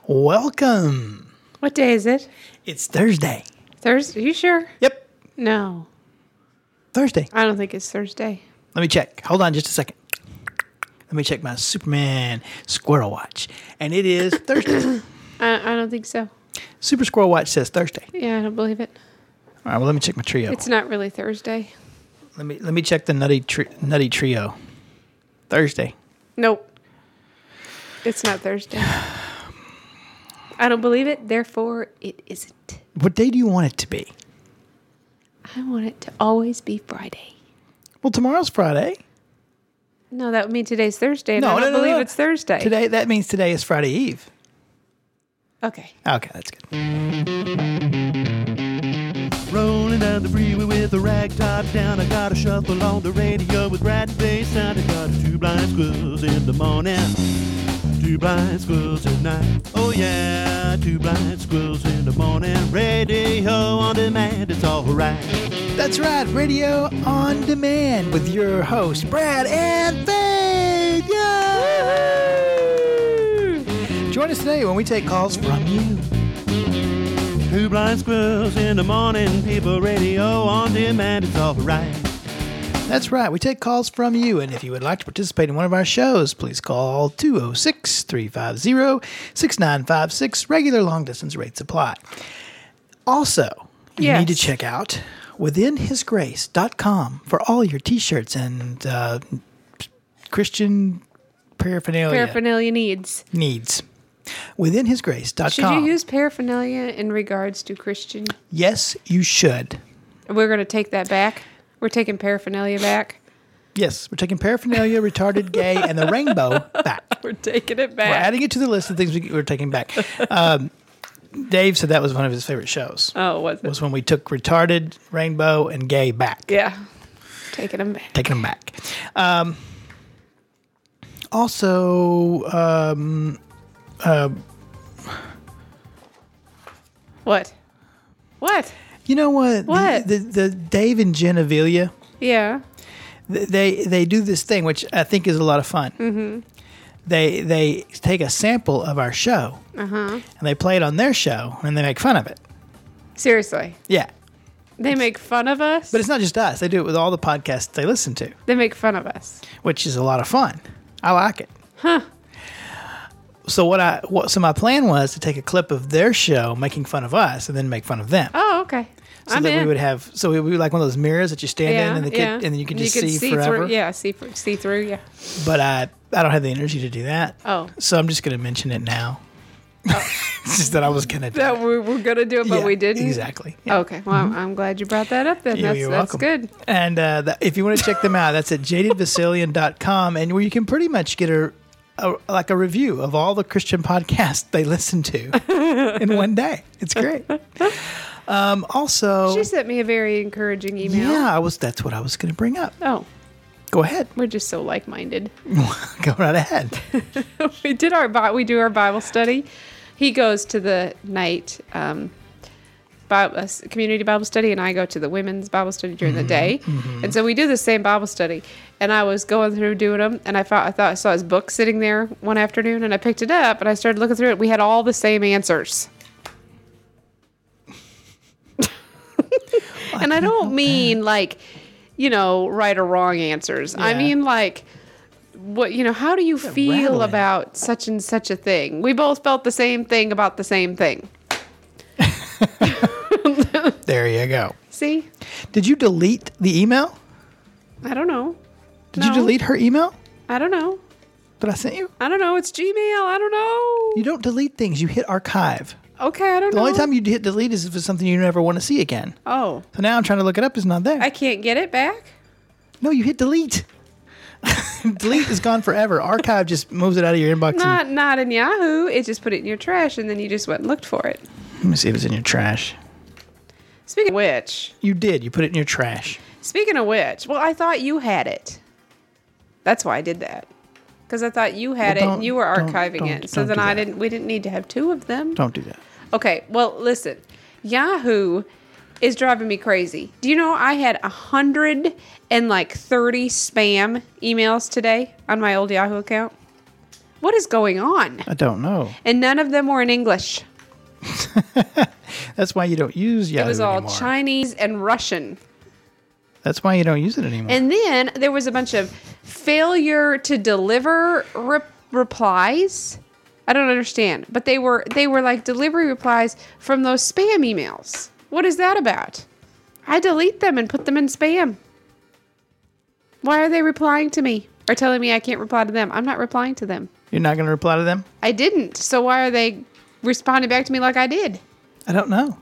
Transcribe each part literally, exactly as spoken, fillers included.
Welcome. What day is it? It's Thursday. Thursday? You sure? Yep. No. Thursday. I don't think it's Thursday. Let me check. Hold on just a second. Let me check my Superman Squirrel Watch. And it is Thursday. I, I don't think so. Super Squirrel Watch says Thursday. Yeah, I don't believe it. All right, well, let me check my trio. It's not really Thursday. Let me let me check the nutty tri- nutty trio. Thursday. Nope. It's not Thursday. I don't believe it, therefore it isn't. What day do you want it to be? I want it to always be Friday. Well, tomorrow's Friday. No, that would mean today's Thursday, and No, I don't no, no, believe no. it's Thursday. Today, that means today is Friday Eve. Okay. Okay, that's good. Rolling down the freeway with a rag top down. I got a shuffle on the radio with Brad and bass sound. I got two blind squirrels in the morning, two blind squirrels at night. Oh yeah, two blind squirrels in the morning. Radio on demand, it's all right. That's right, Radio on Demand with your host, Brad and Faith. Yay! Join us today when we take calls from you. Two blind squirrels in the morning, people, radio on demand, it's all right. That's right, we take calls from you, and if you would like to participate in one of our shows, please call two oh six, three five zero, six nine five six. Regular long distance rates apply. Also, you Yes. need to check out within his grace dot com for all your t-shirts and uh, Christian paraphernalia, Paraphernalia needs. needs. within his grace dot com. Should you use paraphernalia in regards to Christian? Yes, you should. We're going to take that back. We're taking paraphernalia back. Yes, we're taking paraphernalia, retarded, gay, and the rainbow back. We're taking it back. We're adding it to the list of things we, we're taking back. Um, Dave said that was one of his favorite shows. Oh, was it? Was when we took retarded, rainbow, and gay back. Yeah. Taking them back. Taking them back. Um, also, um, uh, What? What? you know what? What? The, the, the Dave and Jen Avila, Yeah. th- they they do this thing, which I think is a lot of fun. Mm-hmm. They they take a sample of our show, Uh-huh. and they play it on their show, and they make fun of it. Seriously. Yeah. They make fun of us? But it's not just us. They do it with all the podcasts they listen to, They make fun of us. which is a lot of fun. I like it. Huh. So what I what so my plan was to take a clip of their show making fun of us and then make fun of them. Oh, okay. So I'm that in. we would have so we would be like one of those mirrors that you stand yeah, in and the kid yeah. and then you can just could see, forever. Through, yeah, see for, see through, yeah. But I I don't have the energy to do that. Oh. So I'm just gonna mention it now. It's just that I was gonna do That it. we were going to do it, but Yeah, we didn't? Exactly. Yeah. Okay. Well, I'm- I'm glad you brought that up then. You- that's you're that's welcome. good. And uh, that, if you want to check them out, that's at jaded vasilian dot com, and where you can pretty much get a, a like a review of all the Christian podcasts they listen to in one day. It's great. Um, also, She sent me a very encouraging email. yeah, I was. That's what I was going to bring up. Oh, Go ahead. we're just so like-minded. Go right ahead. we did our Bi- we do our Bible study. He goes to the night um, Bible, uh, community Bible study, and I go to the women's Bible study during the day. And so we do the same Bible study. And I was going through doing them, and I thought I thought I saw his book sitting there one afternoon, and I picked it up, and I started looking through it. We had all the same answers. And I don't mean like, you know, right or wrong answers. I Yeah. mean like, what you know, how do you feel rattling. about such and such a thing? We both felt the same thing about the same thing. There you go. See? Did you delete the email? I don't know. Did No. you delete her email I don't know. that I sent you? I don't know. It's Gmail. I don't know. You don't delete things. You hit archive. Okay, I don't The know. only time you hit delete is if it's something you never want to see again. Oh, So now I'm trying to look it up. It's not there. I can't get it back? No, you hit delete. Delete is gone forever. Archive just moves it out of your inbox. and- Not not in Yahoo. It just put it in your trash, and then you just went and looked for it. let me see if it's in your trash. Speaking of which, You did. You put it in your trash. speaking of which, well, I thought you had it. That's why I did that. Because I thought you had Well, it don't- and you were don't- archiving don't- it. So don't then do I that. didn't. We didn't need to have two of them. Don't do that. Okay. Well, listen. Yahoo is driving me crazy. Do you know I had a hundred and like thirty spam emails today on my old Yahoo account? What is going on? I don't know. And none of them were in English. That's why you don't use Yahoo It was all anymore. Chinese and Russian. That's why you don't use it anymore. And then there was a bunch of failure to deliver re- replies. I don't understand, but they were they were like delivery replies from those spam emails. What is that about? I delete them and put them in spam. Why are they replying to me or telling me I can't reply to them? I'm not replying to them. You're not going to reply to them? I didn't. So why are they responding back to me like I did? I don't know.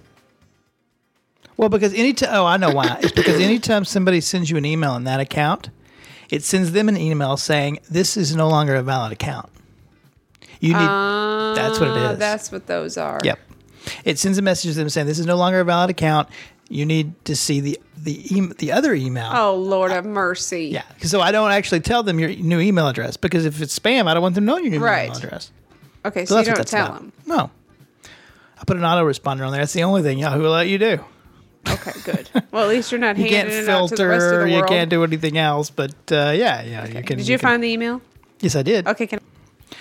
Well, because anytime, oh, I know why. It's because anytime somebody sends you an email in that account, it sends them an email saying, this is no longer a valid account. You need, Uh, that's what it is. That's what those are. Yep. It sends a message to them saying, this is no longer a valid account. You need to see the the e- the other email. Oh, Lord of mercy. Yeah. So I don't actually tell them your new email address because if it's spam, I don't want them knowing your new Right. email address. Okay, So so, you that's what don't that's tell about. them. No. I put an autoresponder on there. That's the only thing Yahoo will let you do. Okay, good. Well, at least you're not You handing can't it out to the rest of filter. the You world. can't do anything else. But uh, yeah, yeah, you can. Did you, can- find the email? Yes, I did. Okay, can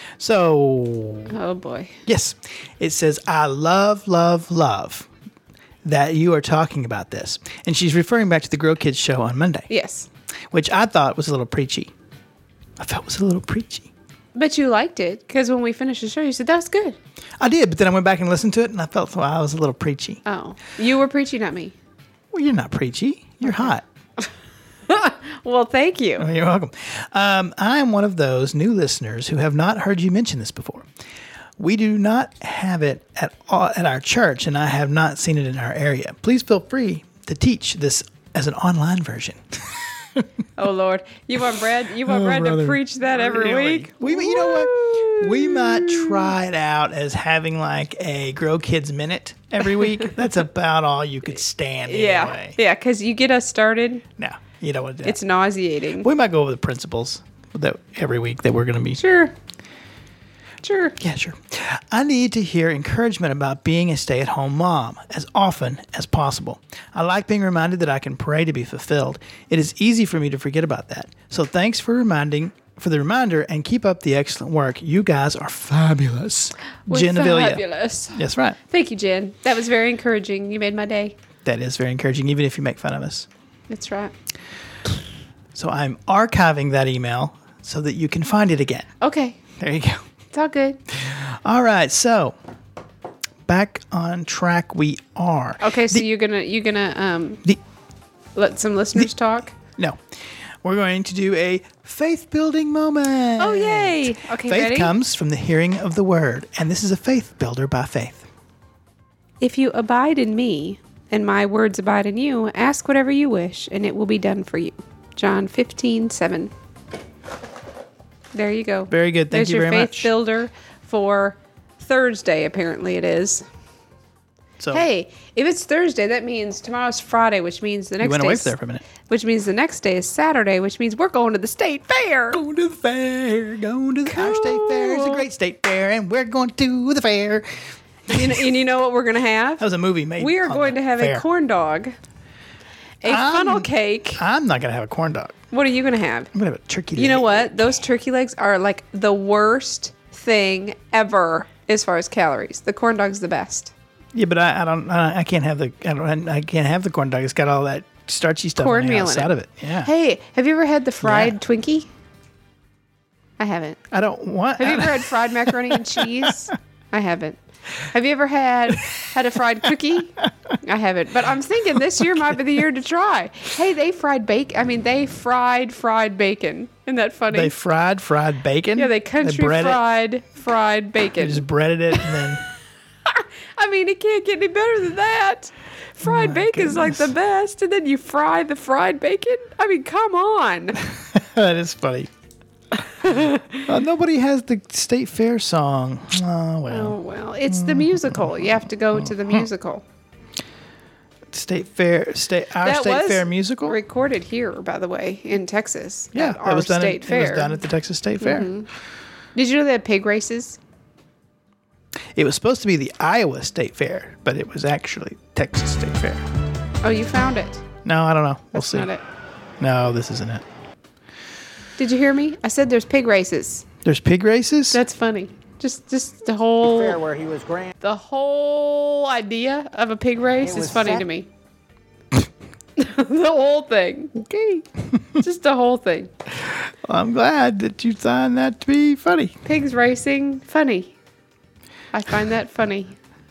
So Oh, boy. yes, it says, I love, love, love that you are talking about this. And she's referring back to the Grow Kids show on Monday, Yes. which I thought was a little preachy. I felt was a little preachy. But you liked it because when we finished the show, you said, that was good. I did, but then I went back and listened to it, and I felt well, I was a little preachy. Oh. You were preaching at me. Well, you're not preachy. You're hot. Well, thank you. You're welcome. Um, I am one of those new listeners who have not heard you mention this before. We do not have it at all at our church, and I have not seen it in our area. Please feel free to teach this as an online version. Oh, Lord. You want Brad, you want Oh, Brad brother. to preach that every Really? week? We, you know what? We might try it out as having like a Grow Kids Minute every week. That's about all you could stand Yeah. anyway. Yeah, because you get us started, No, you don't want to do it's that. nauseating. We might go over the principles that every week that we're going to be. Sure. Sure. Yeah, sure. I need to hear encouragement about being a stay-at-home mom as often as possible. I like being reminded that I can pray to be fulfilled. It is easy for me to forget about that. So thanks for reminding for the reminder and keep up the excellent work. You guys are fabulous. We're Jen Avila. fabulous. That's right. Thank you, Jen. That was very encouraging. You made my day. That is very encouraging, even if you make fun of us. That's right. So I'm archiving that email so that you can find it again. Okay. There you go. It's all good. All right, so back on track we are. Okay, so The- you're gonna you're gonna um the, let some listeners talk. No. We're going to do a faith building moment. Oh yay! Okay, Faith ready? comes from the hearing of the word, and this is a faith builder by faith. If you abide in me, and my words abide in you, ask whatever you wish, and it will be done for you. John fifteen seven. There you go. Very good. Thank There's you your very faith much. builder for Thursday. Apparently, it is. So Hey, if it's Thursday, that means tomorrow's Friday, which means the next you went day. away is- there for a minute. Which means the next day is Saturday, which means we're going to the state fair. Going to the fair, going to the our state fair. It's a great state fair, and we're going to the fair. You know, and you know what we're going to have? That was a movie made. We are on going the to have fair. a corn dog, a I'm- funnel cake. I'm not going to have a corn dog. What are you going to have? I'm going to have a turkey leg. You know what? Those turkey legs are like the worst thing ever as far as calories. The corn dog's the best. Yeah, but I, I don't. I, I can't have the. I don't. I can't have the corn dog. It's got all that starchy stuff on the Cornmeal in outside it. of it. Yeah. Hey, have you ever had the fried Yeah. Twinkie? I haven't. I don't want. Have you ever had fried macaroni and cheese? I haven't. Have you ever had had a fried cookie? I haven't. But I'm thinking this year might be the year to try. Hey, they fried bacon. I mean, they fried fried bacon. Isn't that funny? They fried fried bacon. yeah, they country bread it. fried fried They bacon. just breaded it and then. I mean, it can't get any better than that. Fried My bacon's like the goodness. best, and then you fry the fried bacon. I mean, come on. That is funny. Uh, nobody has the state fair song. Oh well. Oh well, it's the musical. You have to go to the musical. State fair. State. Our That state was fair musical. Recorded here, by the way, in Texas. Yeah, at it our was done. state At, fair. It was done at the Texas State Fair. Did you know they had pig races? It was supposed to be the Iowa State Fair, but it was actually Texas State Fair. Oh, you found it. No, I don't know. We'll That's see. not it. No, this isn't it. Did you hear me? I said there's pig races. There's pig races? That's funny. Just just the whole Fair where he was grand. the whole idea of a pig race It is was funny sec- to me. The whole thing. Okay. Just the whole thing. Well, I'm glad that you find that to be funny. Pigs racing, funny. I find that funny.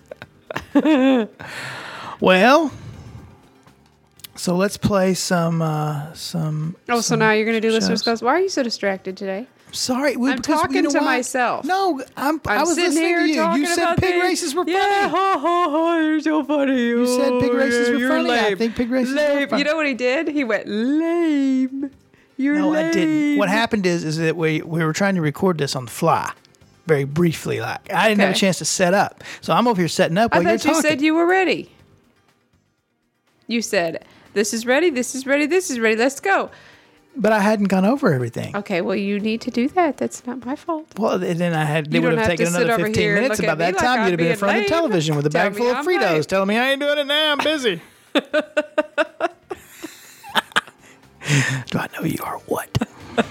Well, so let's play some uh, some. Oh, so now you're going to do listeners' shows. calls. Why are you so distracted today? Sorry, we, I'm because talking you know to why? myself. No, I'm. I I'm was sitting listening here to you. talking You said about pig things. races were Yeah, funny. ha, ha, ha, you're so funny. You said pig Oh, races yeah, were you're funny. I lame. think pig races were lame. funny. You know what he did? He went lame. You're No, lame. I didn't. What happened is, is that we we were trying to record this on the fly, very briefly. Like I didn't have a Okay. chance to set up, so I'm over here setting up I while you're thought you talking. said you were ready. You said, this is ready, this is ready, this is ready, let's go. But I hadn't gone over everything. Okay, well, you need to do that. That's not my fault. Well, and then I had. They You would don't have have taken to sit another over fifteen here and minutes. look About at me that like time, I'm you'd have been in being front of the lame. television with a Tell bag me full of I'm Fritos, lame. telling me I ain't doing it now. I'm busy. Do I know you are what?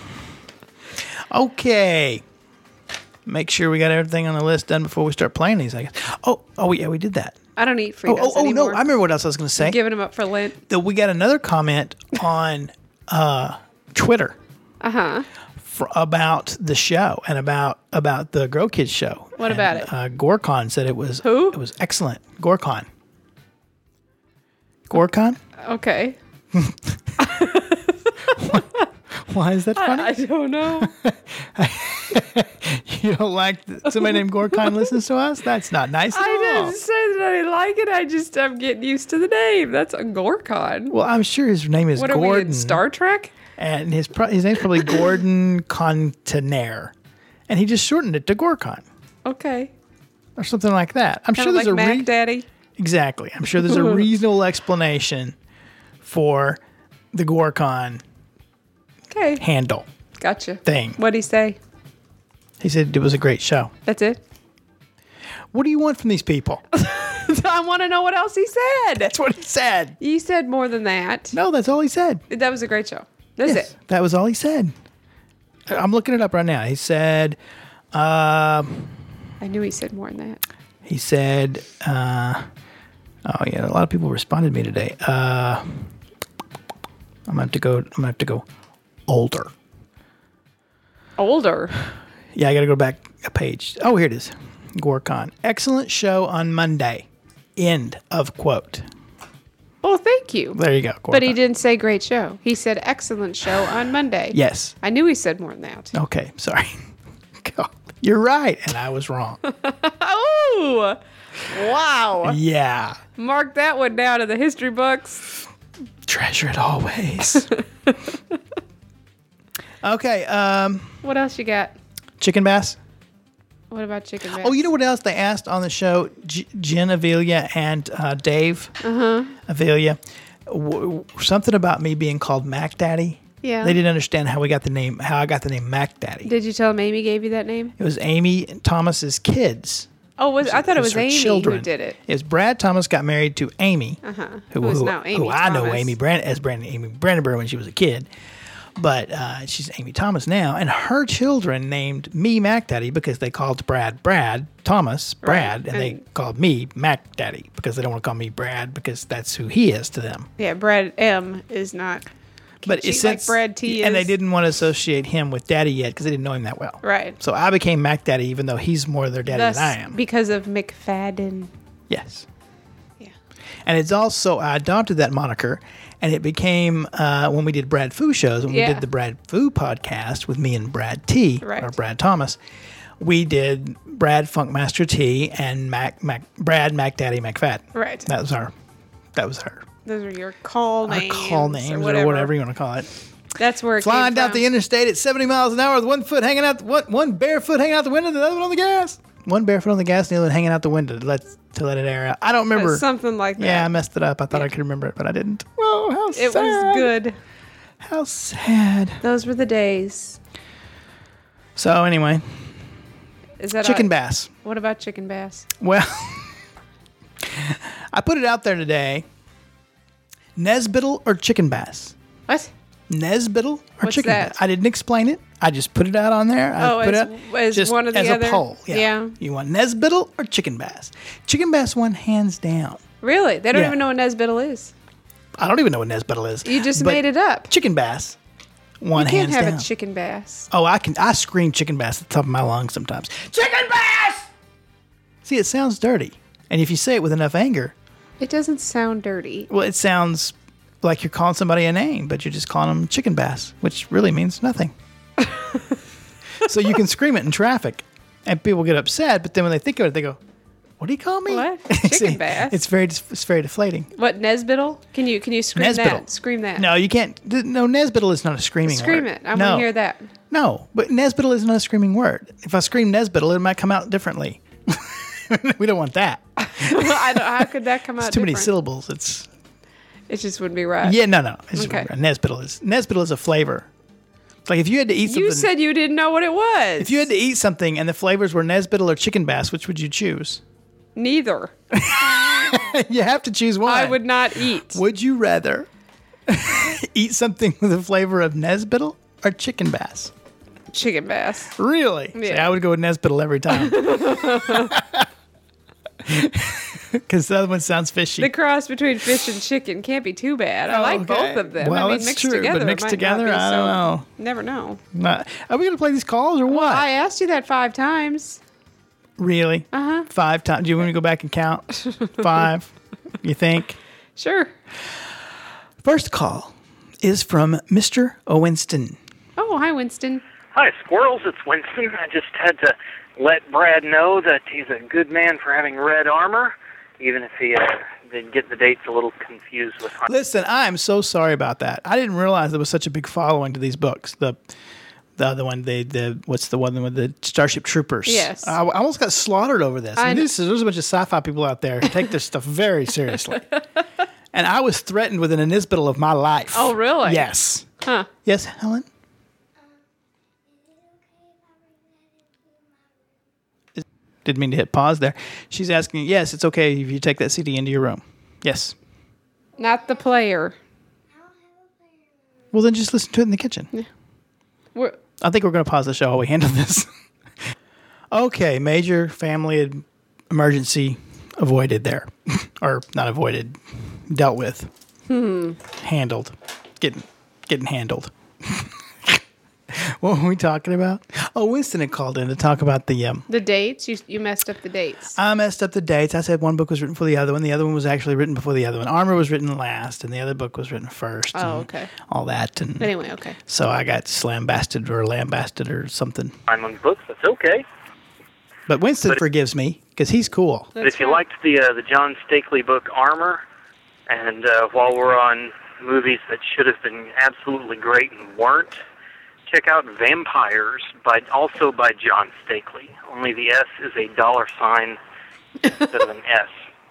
Okay. Make sure we got everything on the list done before we start playing these. I guess. Oh, oh yeah, we did that. I don't eat Oh, Fritos oh, oh no! anymore. I remember what else I was going to say. Giving them up for Lent. That we got another comment on uh, Twitter Uh-huh. for, about the show and about about the Grow Kids show. What And, about it? Uh, Gorkon said it was Who? It was excellent. Gorkon. Gorkon? Okay. Why is that funny? I don't know. You don't like that somebody named Gorkon listens to us? That's not nice at I all. didn't say that I didn't like it. I just am getting used to the name. That's a Gorkon. Well, I'm sure his name is What are we Gordon. in Star Trek? And his pro- his name's probably Gordon Contenaire. And he just shortened it to Gorkon Okay. or something like that. I'm Kind sure of there's like a Mac re- Daddy. Exactly. I'm sure there's a reasonable explanation for the Gorkon Okay. handle Gotcha. thing. What'd he say? He said it was a great show. That's it? What do you want from these people? I want to know what else he said. That's what he said. You said more than that. No, that's all he said. That was a great show. That's Yes, it. that was all he said. I'm looking it up right now. He said, uh, I knew he said more than that. he said, uh, oh yeah, a lot of people responded to me today. Uh, I'm gonna have to go. I'm gonna have to go older. Older. Yeah, I got to go back a page. Oh, here it is. Gorkon. Excellent show on Monday. End of quote. Oh, thank you. There you go. But he Gorkon. didn't say great show. He said excellent show on Monday. Yes. I knew he said more than that. Okay. Sorry. God, you're right, and I was wrong. Oh, wow. Yeah. Mark that one down in the history books. Treasure it always. Okay. Um, What else you got? chicken bass. What about chicken bass? Oh, you know what else they asked on the show? J- Jen Avelia and uh, Dave Uh-huh. Avelia. W- something about me being called Mac Daddy. Yeah. They didn't understand how we got the name. How I got the name Mac Daddy. Did you tell him Amy gave you that name? It was Amy Thomas's kids. Oh, was I thought it was her Amy children. who did it. It was Brad Thomas got married to Amy, Uh-huh. who, Who is who- now Amy who I know Thomas. Amy Brand as Brandon Amy Brandenburg when she was a kid, but uh, she's Amy Thomas now, and her children named me Mac Daddy because they called Brad Brad Thomas Brad, Right, and, they and- called me Mac Daddy because they don't want to call me Brad because that's who he is to them. Yeah, Brad M is not. But Cheat it's like Brad T and they is. didn't want to associate him with Daddy yet because they didn't know him that well. Right. So I became Mac Daddy, even though he's more their daddy Thus, than I am. because of McFadden. Yes. Yeah. And it's also, I adopted that moniker, and it became, uh, when we did Brad Foo shows, when Yeah. we did the Brad Foo podcast with me and Brad T, Right. or Brad Thomas, we did Brad Funkmaster T and Mac, Mac Brad Mac Daddy McFadden. Right. That was our, that was our, Those are your call our names. call names or or whatever. whatever, you want to call it. That's where it Flying came down from. the interstate at seventy miles an hour with one foot hanging out, one, one bare foot hanging out the window, the other one on the gas. One bare foot on the gas, and the other one hanging out the window to let, to let it air out. I don't remember. Uh, Something like that. Yeah, I messed it up. I thought I could remember it, but I didn't. Oh, how It sad. was good. How sad. Those were the days. So anyway, Is that chicken all- bass. What about chicken bass? Well, I put it out there today. Nesbittle or chicken bass? What? Nesbittle or What's chicken that? bass? I didn't explain it. I just put it out on there. I Oh, put as- it as just one or the as other? a poll. Yeah. Yeah. You want Nesbittle or Chicken Bass? Chicken Bass won hands down. Really? They don't Yeah. even know what Nesbittle is. I don't even know what Nesbittle is. You just but made it up. Chicken Bass won You can't hands have down. a chicken bass. Oh, I can. I scream Chicken Bass at the top of my lungs sometimes. Chicken Bass. See, it sounds dirty, and if you say it with enough anger, It doesn't sound dirty. well, it sounds like you're calling somebody a name, but you're just calling them Chicken Bass, which really means nothing. So you can scream it in traffic, and people get upset. But then when they think of it, they go, "What do you call me?" What? See, Chicken bass? It's very, it's very deflating. What, Nesbittle? Can you can you scream Nesbittle. that? Scream that. No, you can't. th- No, Nesbittle is not a screaming Scream word. it. I no. want to hear that. No, but Nesbittle is not a screaming word. If I scream Nesbittle, it might come out differently. We don't want that. I don't, how could that come out It's too many different? syllables. It's It just wouldn't be right. yeah, no, no. It's Okay. Nesbittle is Nesbittle is a flavor. It's like if you had to eat something. You said you didn't know what it was. if you had to eat something and the flavors were Nesbittle or Chicken Bass, which would you choose? Neither. You have to choose one. I would not eat. Would you rather eat something with the flavor of Nesbittle or Chicken Bass? Chicken bass. Really? Yeah. See, I would go with Nesbittle every time. Because the other one sounds fishy. The cross between fish and chicken can't be too bad. I like Okay. both of them. Well, I mean, that's mixed true, but together, it mixed might together, not be, I don't so know. Never know. Not- are we going to play these calls or what? Well, I asked you that five times. Really? Uh huh. Five times. Do you want me to go back and count? Five? You think? Sure. First call is from Mister Winston. Oh, hi, Winston. Hi, Squirrels. It's Winston. I just had to let Brad know that he's a good man for having red armor, even if he uh, did get the dates a little confused with Hunter. Listen, I am so sorry about that. I didn't realize there was such a big following to these books. The the other one, the the what's the one with the Starship Troopers? Yes. I, I almost got slaughtered over this. I I mean, kn- this is, there's a bunch of sci-fi people out there who take this stuff very seriously. And I was threatened with an Nesbittle of my life. Oh, really? Yes. Huh. Yes, Helen? Didn't mean to hit pause there. She's asking, yes, it's okay if you take that C D into your room. Yes. Not the player. Well, then just listen to it in the kitchen. We're, I think we're going to pause the show while we handle this. Okay, major family ed- emergency avoided there. Or not avoided, dealt with. Hmm. Handled. Getting getting handled. What were we talking about? Oh, Winston had called in to talk about the... Um, the dates. You you messed up the dates. I messed up the dates. I said one book was written before the other one. The other one was actually written before the other one. Armor was written last, and the other book was written first. Oh, and okay. All that. And Anyway, okay. so I got slambasted or lambasted or something. Vineland books. That's okay. But Winston But- forgives me because he's cool. But That's if you right. liked the uh, the John Stakely book Armor, and uh, while we're on movies that should have been absolutely great and weren't, check out Vampires, by also by John Stakely. Only the S is a dollar sign instead of an S.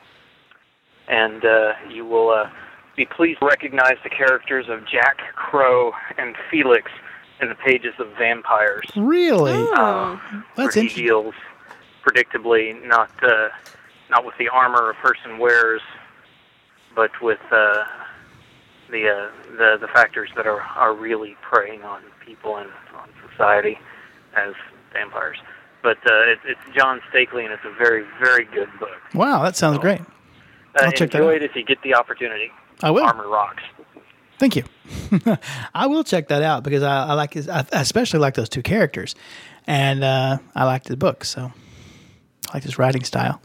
And uh, you will uh, be pleased to recognize the characters of Jack, Crow, and Felix in the pages of Vampires. Really? Oh. That's where he interesting. deals predictably not uh, not with the armor a person wears, but with uh, the uh, the the factors that are are really preying on people and on society as vampires. But uh, it, it's John Stakely, and it's a very very good book. Wow, that sounds great. Uh, I'll check that enjoy out. it if you get the opportunity. I will. Armor rocks. Thank you. I will check that out because I, I like his. I especially like those two characters, and uh, I liked the book, so I like his writing style.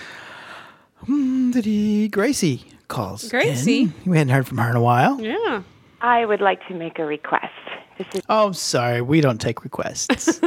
Hmm, did Gracie calls. Gracie? in. We hadn't heard from her in a while. Yeah. I would like to make a request. This is Oh, sorry, we don't take requests.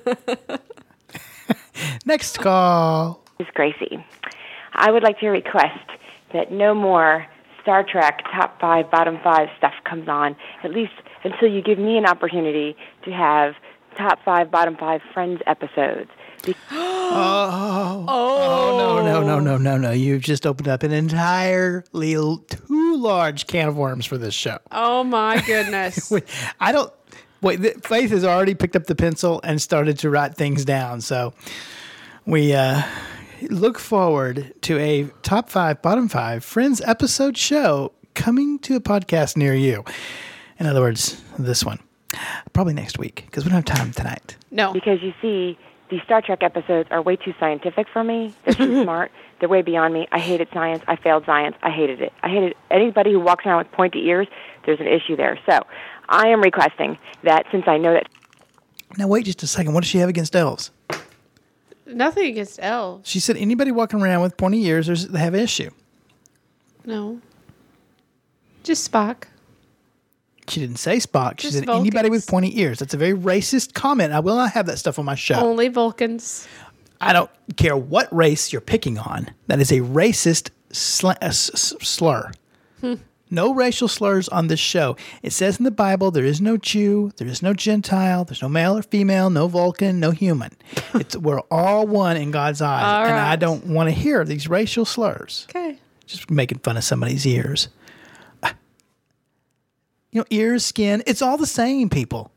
Next call. this is Gracie. I would like to request that no more Star Trek top five, bottom five stuff comes on, at least until you give me an opportunity to have top five, bottom five Friends episodes. Be- Oh, oh no, no, no, no, no, no! You've just opened up an entirely l- too large can of worms for this show. Oh my goodness. Wait, I don't. Wait, th- Faith has already picked up the pencil and started to write things down. So we uh, look forward to a top five, bottom five Friends episode show coming to a podcast near you. In other words, this one. Probably next week because we don't have time tonight. No. Because you see, these Star Trek episodes are way too scientific for me. They're too smart. They're way beyond me. I hated science. I failed science. I hated it. I hated anybody who walks around with pointy ears. There's an issue there. So I am requesting that since I know that... Now, wait just a second. What does she have against elves? Nothing against elves. She said anybody walking around with pointy ears, there's, they have an issue. No. Just Spock. She didn't say Spock. She Just said anybody with Vulcans. pointy ears. That's a very racist comment. I will not have that stuff on my show. Only Vulcans. I don't care what race you're picking on. That is a racist sl- uh, s- s- slur. Hmm. No racial slurs on this show. It says in the Bible there is no Jew, there is no Gentile, there's no male or female, no Vulcan, no human. It's we're all one in God's eyes, All and right. I don't want to hear these racial slurs. Okay. Just making fun of somebody's ears. You know, ears, skin, it's all the same, people.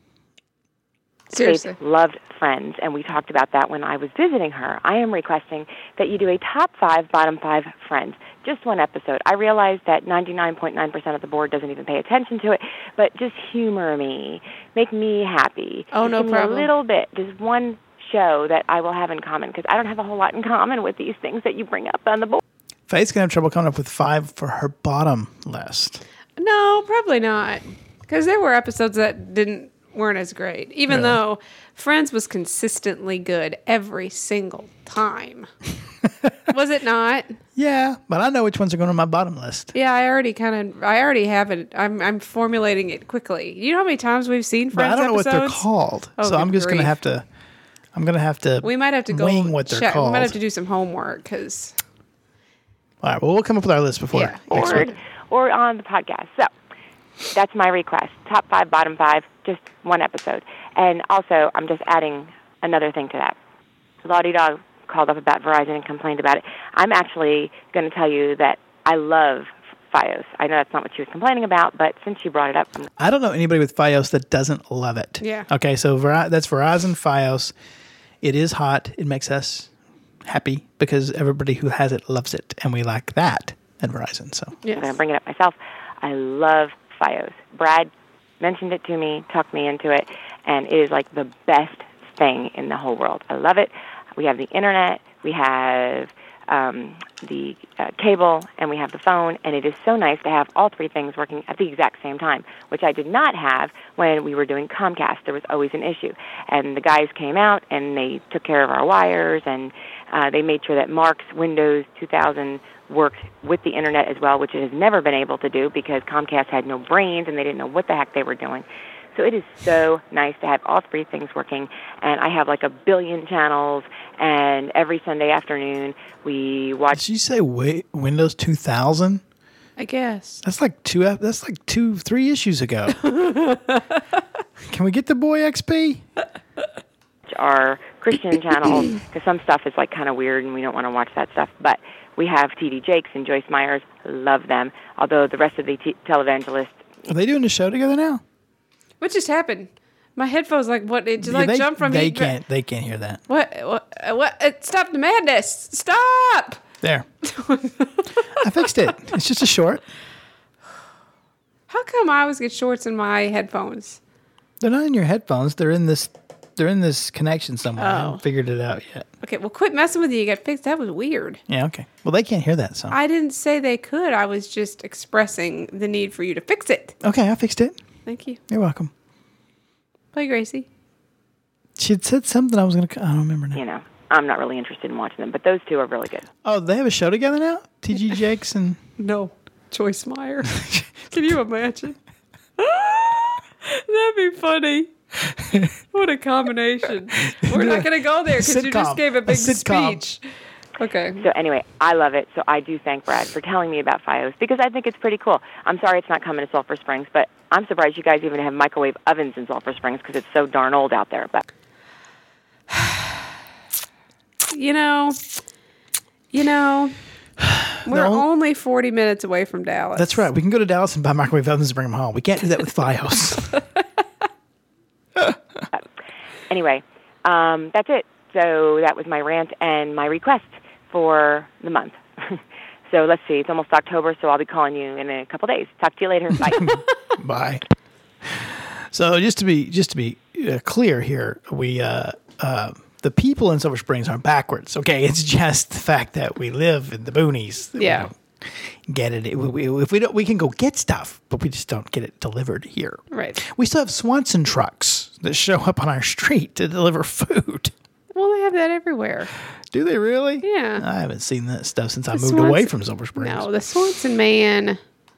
Seriously. Faith loved Friends, and we talked about that when I was visiting her. I am requesting that you do a top five, bottom five Friends. Just one episode. I realize that ninety-nine point nine percent of the board doesn't even pay attention to it, but just humor me. Make me happy. Oh, Just no give me problem. a little bit. Just one show that I will have in common, because I don't have a whole lot in common with these things that you bring up on the board. Faith's going to have trouble coming up with five for her bottom list. No, probably not. Because there were episodes that didn't weren't as great. Even Really? though Friends was consistently good every single time. Was it not? Yeah, but I know which ones are going on my bottom list. Yeah, I already kind of I already have it. I'm I'm formulating it quickly. You know how many times we've seen But Friends I don't know episodes? what they're called. Oh, so I'm good just going to grief. have to I'm going to have to We might have to go wing what they're check. called. We might have to do some homework because All right, well, we'll come up with our list before Yeah. next Or, week. or on the podcast. So that's my request. Top five, bottom five, just one episode. And also, I'm just adding another thing to that. Lottie Dog called up about Verizon and complained about it. I'm actually going to tell you that I love Fios. I know that's not what she was complaining about, but since she brought it up, I'm I don't know anybody with Fios that doesn't love it. Yeah. Okay, so Ver- that's Verizon Fios. It is hot. It makes us happy because everybody who has it loves it, and we like that at Verizon. So yes. I'm going to bring it up myself. I love Fios. Brad mentioned it to me, talked me into it, and it is like the best thing in the whole world. I love it. We have the internet, we have um, the uh, cable, and we have the phone, and it is so nice to have all three things working at the exact same time, which I did not have when we were doing Comcast. There was always an issue. And the guys came out, and they took care of our wires, and uh, they made sure that Mark's Windows two thousand worked with the internet as well, which it has never been able to do because Comcast had no brains, and they didn't know what the heck they were doing. So it is so nice to have all three things working, and I have like a billion channels, and every Sunday afternoon we watch. did you say wi- Windows two thousand? I guess. That's like two. ep- That's like two, three issues ago. Can we get the Boy X P? our Christian channels, because some stuff is like kind of weird and we don't want to watch that stuff. But we have T D Jakes and Joyce Myers, love them. Although the rest of the t- televangelists, Are they doing a show together now? What just happened? My headphones like what? It just Yeah, like they, jumped from They heat- can't. They can't hear that. What? What? uh, What? uh, Stop the madness! Stop! There. I fixed it. It's just a short. How come I always get shorts in my headphones? They're not in your headphones. They're in this. They're in this connection somewhere. I Oh. haven't figured it out yet. Okay, well, quit messing with you. You got fixed. That was weird. Yeah. Okay. Well, they can't hear that. So. I didn't say they could. I was just expressing the need for you to fix it. Okay. I fixed it. Thank you. You're welcome. Play Gracie. She had said something. I was gonna. I don't remember now. you know, I'm not really interested in watching them, but those two are really good. Oh, they have a show together now. T G Jakes and. No. Joyce Meyer. Can you imagine? That'd be funny. What a combination. We're not going to go there because you Sitcom. just gave a A big sitcom. speech. Okay. So anyway, I love it. So I do thank Brad for telling me about Fios because I think it's pretty cool. I'm sorry it's not coming to Sulphur Springs, but I'm surprised you guys even have microwave ovens in Sulphur Springs because it's so darn old out there. But You know, you know, we're No. only forty minutes away from Dallas. That's right. We can go to Dallas and buy microwave ovens and bring them home. We can't do that with Fios. anyway, um, that's it. So that was my rant and my request for the month. So let's see. It's almost October, so I'll be calling you in a couple days. Talk to you later. Bye. Bye. So just to be just to be uh, clear here, we uh, uh, the people in Silver Springs are backwards. Okay, it's just the fact that we live in the boonies. that we Yeah. don't Get it? We- we- If we don't, we can go get stuff, but we just don't get it delivered here. Right. We still have Swanson trucks that show up on our street to deliver food. Well, they have that everywhere. Do they really? Yeah. I haven't seen that stuff since I The moved away Swanson- from Silver Springs. No, the Swanson man.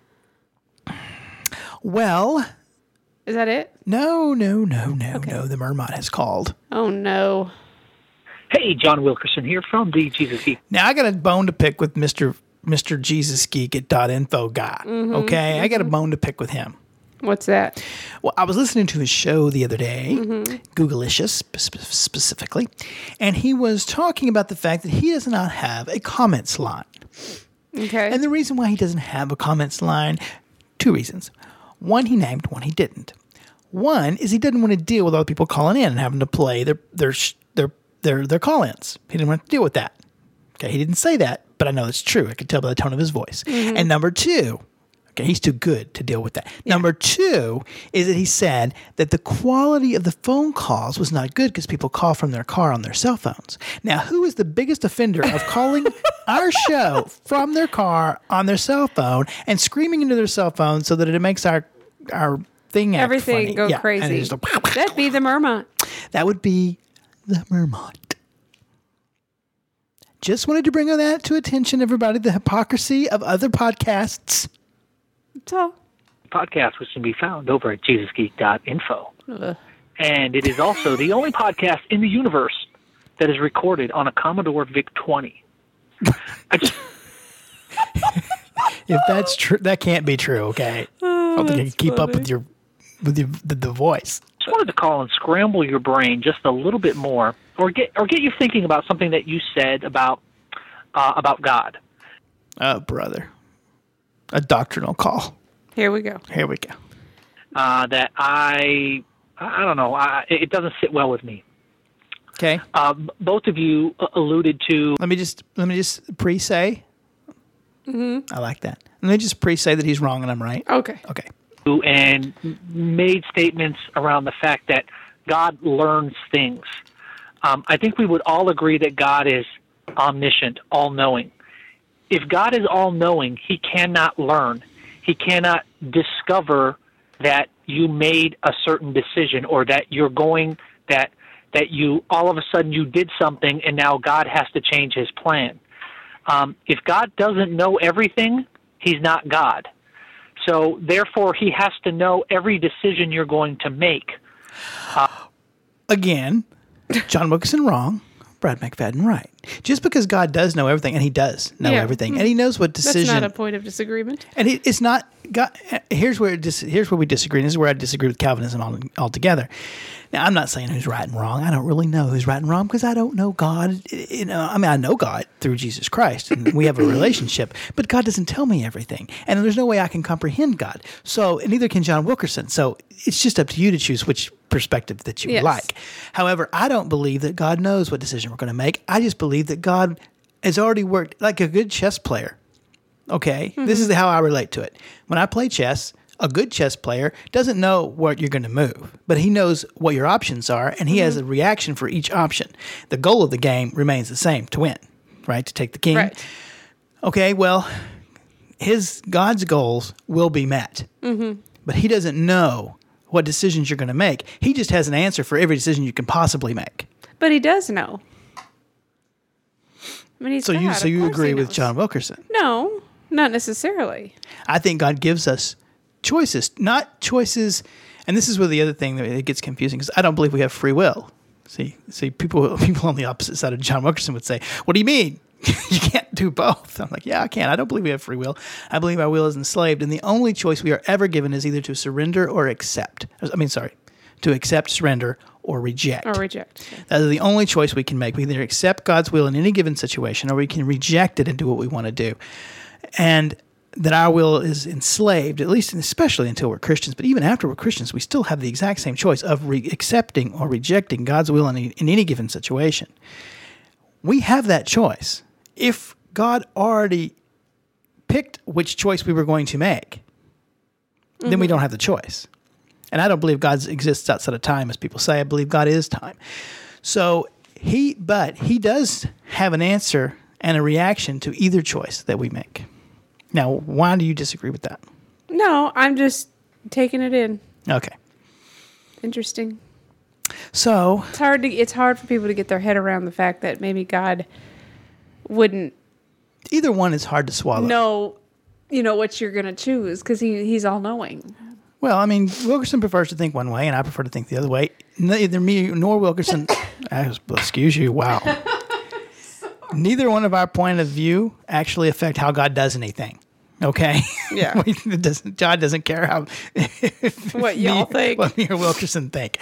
Well, Is that it? no, no, no, no, no. The Mermont has called. Oh, no. Hey, John Wilkerson here from the Jesus Geek. Now I got a bone to pick with Mister Mister Jesus Geek at dot info guy. Mm-hmm, Okay, I got a bone to pick with him. What's that? Well, I was listening to his show the other day, Mm-hmm. Googleicious spe- spe- specifically, and he was talking about the fact that he does not have a comments line. Okay. And the reason why he doesn't have a comments line, two reasons. One, he named, one, he didn't. One is he didn't want to deal with other people calling in and having to play their their sh- their their their call-ins. He didn't want to deal with that. Okay, he didn't say that, but I know it's true. I could tell by the tone of his voice. And number two, okay, he's too good to deal with that. Number two is that he said that the quality of the phone calls was not good because people call from their car on their cell phones. Now, who is the biggest offender of calling our show from their car on their cell phone and screaming into their cell phone so that it makes our our thing act Everything funny? go Yeah, and crazy. it's just like, That'd be the Mermont. that would be the Mermont. Just wanted to bring that to attention, everybody, the hypocrisy of other podcasts. That's all. Podcast, which can be found over at jesus geek dot info. Ugh. And it is also the only podcast in the universe that is recorded on a Commodore VIC twenty. I just, If that's true, that can't be true, okay? I don't think I can keep up with your with your, the, the voice. just wanted to call and scramble your brain just a little bit more, or get or get you thinking about something that you said about uh, about God. Oh, brother. A doctrinal call. Here we go. Here we go. Uh, that I I don't know. I, it doesn't sit well with me. Okay. Uh, both of you alluded to Let me just let me just pre-say. Mm-hmm. I like that. Let me just pre-say that he's wrong and I'm right. Okay. Okay. and made statements around the fact that God learns things. Um, I think we would all agree that God is omniscient, all-knowing. If God is all-knowing, he cannot learn. He cannot discover that you made a certain decision or that you're going, that that you all of a sudden you did something and now God has to change his plan. Um, if God doesn't know everything, he's not God. So therefore, he has to know every decision you're going to make. Again, John Wilkerson wrong. Brad McFadden right. Just because God does know everything, and he does know Yeah. everything, and he knows what That's decision. not a point of disagreement. And it, it's not God. Here's where it dis, here's where we disagree. And this is where I disagree with Calvinism all, altogether. Now, I'm not saying who's right and wrong. I don't really know who's right and wrong because I don't know God. You know, I mean, I know God through Jesus Christ, and we have a relationship. But God doesn't tell me everything, and there's no way I can comprehend God. So, and neither can John Wilkerson. So, it's just up to you to choose which perspective that you Yes. like. However, I don't believe that God knows what decision we're going to make. I just believe that God has already worked like a good chess player. Okay, this is how I relate to it. When I play chess, a good chess player doesn't know what you're going to move, but he knows what your options are, and he has a reaction for each option. The goal of the game remains the same: to win, right? To take the king. Right. Okay, well, his God's goals will be met, but he doesn't know what decisions you're going to make. He just has an answer for every decision you can possibly make. But he does know. I mean, he's So you, God, so of you course agree he with knows. John Wilkerson? No, not necessarily. I think God gives us choices, not choices. And this is where the other thing that it gets confusing because I don't believe we have free will. See, see, people people on the opposite side of John Wilkerson would say, "What do you mean? You can't do both?" I'm like, "Yeah, I can. I don't believe we have free will. I believe our will is enslaved, and the only choice we are ever given is either to surrender or accept. I mean, sorry, to accept, surrender, or reject. Or reject. Yeah. That is the only choice we can make. We either accept God's will in any given situation, or we can reject it and do what we want to do. And that our will is enslaved, at least and especially until we're Christians. But even after we're Christians, we still have the exact same choice of re- accepting or rejecting God's will in, in any given situation. We have that choice. If God already picked which choice we were going to make, then we don't have the choice. And I don't believe God exists outside of time, as people say. I believe God is time. So he, but he does have an answer and a reaction to either choice that we make. Now, why do you disagree with that? No, I'm just taking it in. Okay. Interesting. So It's hard to it's hard for people to get their head around the fact that maybe God wouldn't either one is hard to swallow. know, you know, what you're going to choose because he, he's all knowing. Well, I mean, Wilkerson prefers to think one way, and I prefer to think the other way. Neither me nor Wilkerson, excuse you, wow. Neither one of our point of view actually affect how God does anything. Okay. Yeah. it doesn't, God doesn't care how What y'all me, think. What me or Wilkerson think.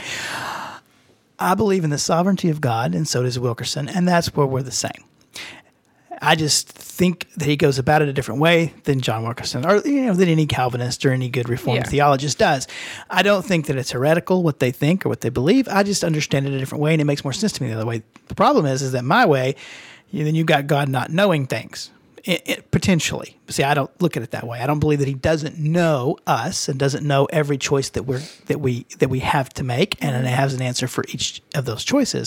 I believe in the sovereignty of God, and so does Wilkerson, and that's where we're the same. I just think that he goes about it a different way than John Wilkerson, or you know, than any Calvinist or any good Reformed Yeah. theologist does. I don't think that it's heretical what they think or what they believe. I just understand it a different way, and it makes more sense to me the other way. The problem is, is that my way, you, then you've got God not knowing things. It, it, potentially. See, I don't look at it that way. I don't believe that he doesn't know us and doesn't know every choice that we're that we that we have to make, and then has an answer for each of those choices.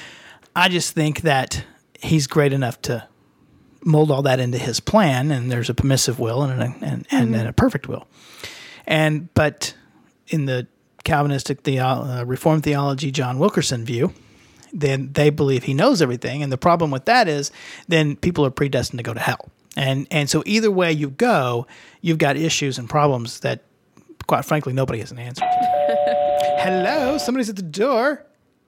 I just think that he's great enough to mold all that into his plan, and there's a permissive will and a, and, and, mm-hmm. and a perfect will. And but in the Calvinistic the uh, Reformed theology, John Wilkerson view, then they believe he knows everything. And the problem with that is then people are predestined to go to hell. And and so either way you go, you've got issues and problems that, quite frankly, nobody has an answer to. Hello, somebody's at the door.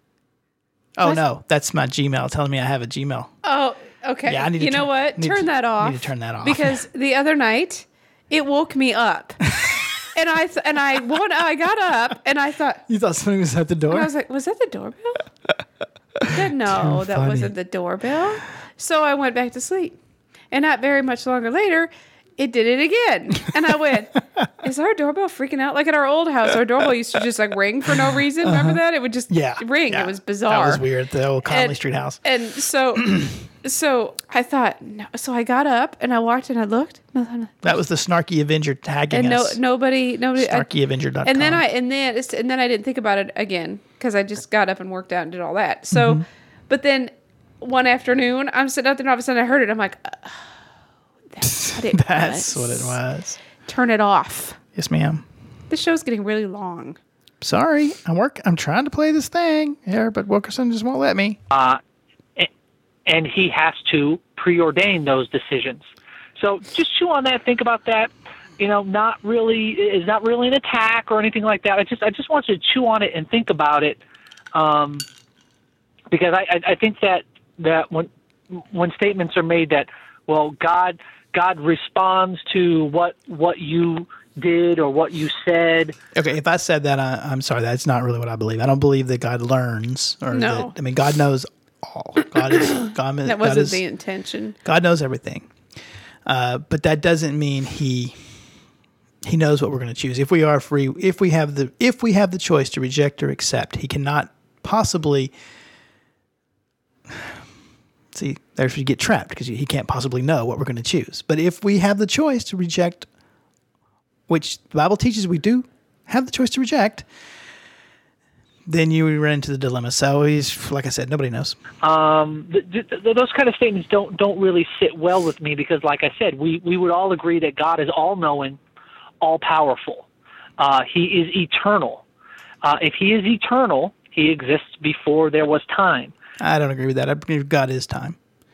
Oh, What? no, that's my Gmail telling me I have a Gmail. Oh, okay. Yeah, I need to you know turn- what? need Turn to- that off. need to turn that off. Because the other night, it woke me up. and I th- and I one I got up and I thought You thought somebody was at the door? and I was like, was that the doorbell? Said, no, Too that funny. wasn't the doorbell. So I went back to sleep. And not very much longer later, it did it again. And I went, is our doorbell freaking out? Like at our old house, our doorbell used to just like ring for no reason. Remember that? It would just yeah. ring. yeah. It was bizarre. That was weird. The old Conley And- Street house. And so, so I thought, no. So I got up and I walked and I looked. Nothing. That was the Snarky Avenger tagging And no, us. nobody, nobody. I- Snarky Avenger dot com. and then I, and then, it's, and then I didn't think about it again because I just got up and worked out and did all that. So, Mm-hmm. but then one afternoon, I'm sitting out there and all of a sudden I heard it. I'm like, oh, that's what it That's was. what it was. Turn it off. Yes, ma'am. The show's getting really long. Sorry, I'm work. I'm trying to play this thing here, but Wilkerson just won't let me. Uh, a- and he has to preordain those decisions. So just chew on that. Think about that. You know, not really is not really an attack or anything like that. I just I just want you to chew on it and think about it, um, because I, I I think that that when when statements are made that well God God responds to what what you did or what you said. Okay, if I said that, I, I'm sorry. That's not really what I believe. I don't believe that God learns, or No. that, I mean, God knows all. God is God. That God wasn't is, the intention. God knows everything, uh, but that doesn't mean he he knows what we're going to choose. If we are free, if we have the if we have the choice to reject or accept, he cannot possibly. See, there's where you get trapped because he can't possibly know what we're going to choose. But if we have the choice to reject, which the Bible teaches we do have the choice to reject, then you run into the dilemma. So he's, like I said, nobody knows. Um, th- th- th- those kind of statements don't don't really sit well with me because, like I said, we, we would all agree that God is all-knowing, all-powerful. Uh, he is eternal. Uh, if he is eternal, he exists before there was time. I don't agree with that. I believe God is time.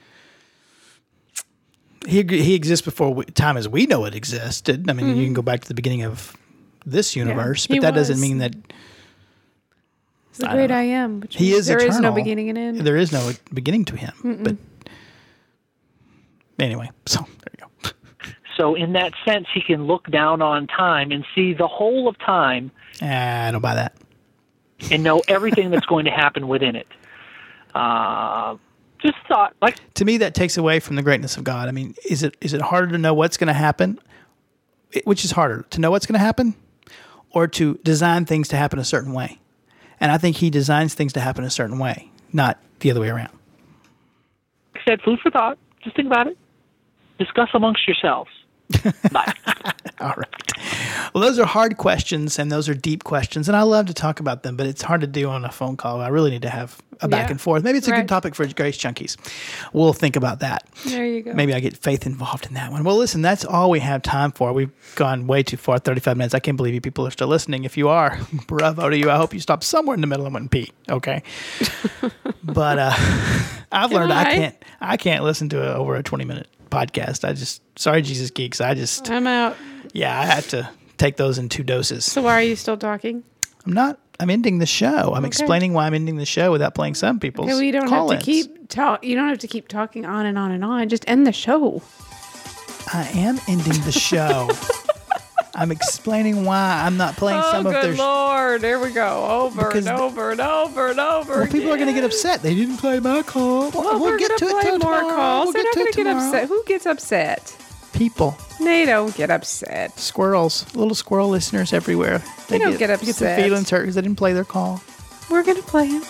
He he exists before we, time as we know it existed. I mean, mm-hmm. you can go back to the beginning of this universe, Yeah, but that was. doesn't mean that It's the great I am. Which he means is there eternal. is no beginning and end. There is no beginning to him. Mm-mm. But anyway, so there you go. So in that sense, he can look down on time and see the whole of time I don't buy that. and know everything that's going to happen within it. Uh, just thought, like, To me, that takes away from the greatness of God. I mean, is it is it harder to know what's going to happen? It- Which is harder, to know what's going to happen or to design things to happen a certain way? And I think he designs things to happen a certain way, not the other way around. I said, food for thought. Just think about it. Discuss amongst yourselves. Bye. All right. Well, those are hard questions, and those are deep questions, and I love to talk about them, but it's hard to do on a phone call. I really need to have a back Yeah. and forth. Maybe it's a Right. good topic for Grace Chunkies. We'll think about that. There you go. Maybe I get Faith involved in that one. Well, listen, that's all we have time for. We've gone way too far, thirty-five minutes. I can't believe you people are still listening. If you are, bravo to you. I hope you stop somewhere in the middle and went and pee, okay? But uh, I've learned I Bye. can't I can't listen to a, over a twenty-minute podcast. I just, sorry, Jesus Geeks. I just, I'm out. yeah, I have to take those in two doses. So why are you still talking? I'm not, I'm ending the show. I'm Okay. explaining why I'm ending the show without playing some people's Okay, we don't have call-ins. to keep talk. You don't have to keep talking on and on and on. Just end the show. I am ending the show. I'm explaining why I'm not playing some oh, of good their. Lord! There we go. Over Because and the- over and over and over. Well, people are going to get again. upset. They didn't play my call. Well, Well, we'll we're get gonna to play it till more tomorrow. calls. We'll They're get not to going it to get tomorrow. upset. Who gets upset? People, They don't get upset. squirrels, little squirrel listeners everywhere. They don't get They get their upset. feelings hurt because they didn't play their call. We're going to play him.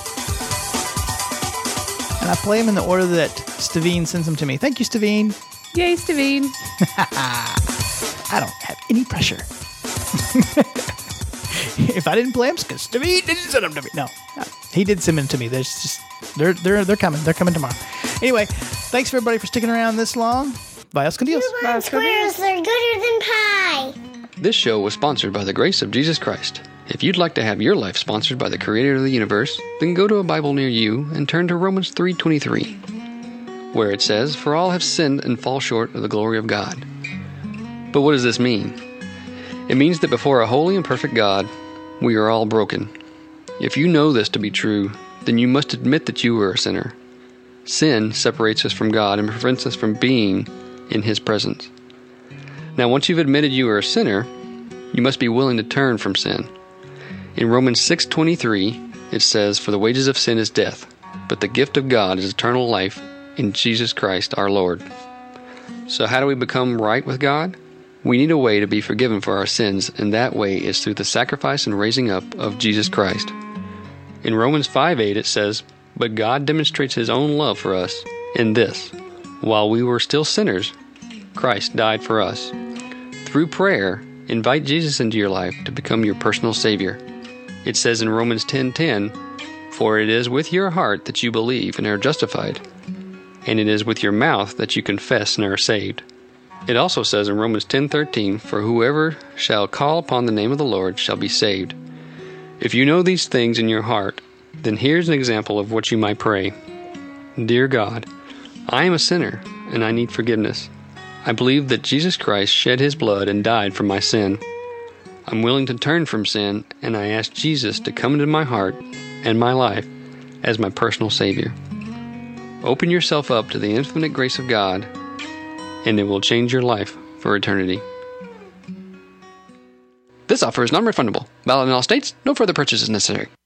And I play them in the order that Stavine sends them to me. Thank you, Stavine. Yay, Stavine. I don't have any pressure. If I didn't play them, it's because Stavine didn't send them to me. No, he did send them to me. There's just they're they're they're coming. They're coming tomorrow. Anyway, thanks for everybody for sticking around this long. Vios con Dios. Bye, Squirrels, they're gooder than pie. This show was sponsored by the grace of Jesus Christ. If you'd like to have your life sponsored by the Creator of the universe, then go to a Bible near you and turn to Romans three twenty-three, where it says, "For all have sinned and fall short of the glory of God." But what does this mean? It means that before a holy and perfect God, we are all broken. If you know this to be true, then you must admit that you are a sinner. Sin separates us from God and prevents us from being in His presence. Now, once you've admitted you are a sinner, you must be willing to turn from sin. In Romans six twenty-three, it says, "For the wages of sin is death, but the gift of God is eternal life in Jesus Christ our Lord." So how do we become right with God? We need a way to be forgiven for our sins, and that way is through the sacrifice and raising up of Jesus Christ. In Romans five eight it says, "But God demonstrates His own love for us in this: while we were still sinners, Christ died for us." Through prayer, invite Jesus into your life to become your personal Savior. It says in Romans ten ten, "For it is with your heart that you believe and are justified, and it is with your mouth that you confess and are saved." It also says in Romans ten thirteen, "For whoever shall call upon the name of the Lord shall be saved." If you know these things in your heart, then here's an example of what you might pray. Dear God, I am a sinner and I need forgiveness. I believe that Jesus Christ shed His blood and died for my sin. I'm willing to turn from sin, and I ask Jesus to come into my heart and my life as my personal Savior. Open yourself up to the infinite grace of God, and it will change your life for eternity. This offer is non-refundable. Valid in all states. No further purchase is necessary.